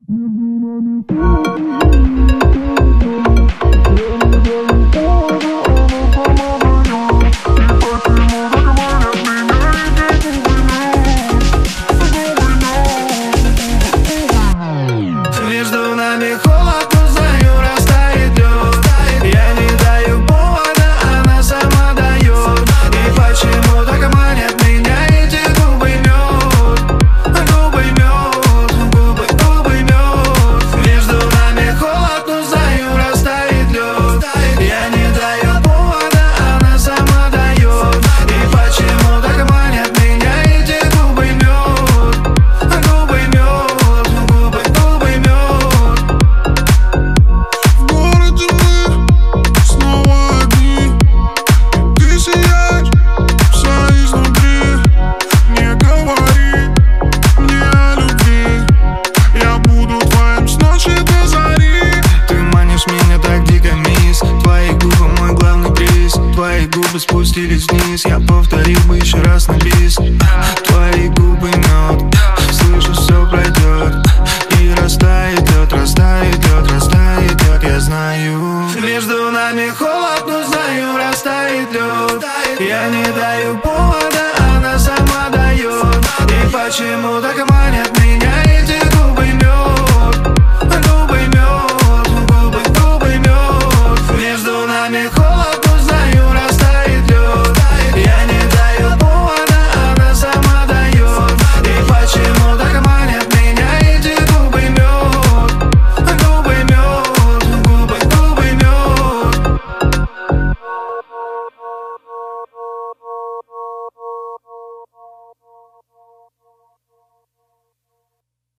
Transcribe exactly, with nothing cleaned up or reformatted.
Между нами холод, но знаю, растает лед. Я не даю повода, она сама дает. И почему так манят меня эти губы мед? Губы мед, губы, губы мед. Между нами холод, но знаю, растает лед. Я не даю повода, она сама дает. И почему так манят меня эти губы мед? Губы мед, губы, губы мед. В городе мы снова одни, и ты сияешь вся изнутри. Не говори мне о любви, я буду твоим с ночи до зари. Ты манишь меня так дико, мисс. Твои губы мой главный приз. Твои губы спустились вниз. Я повторил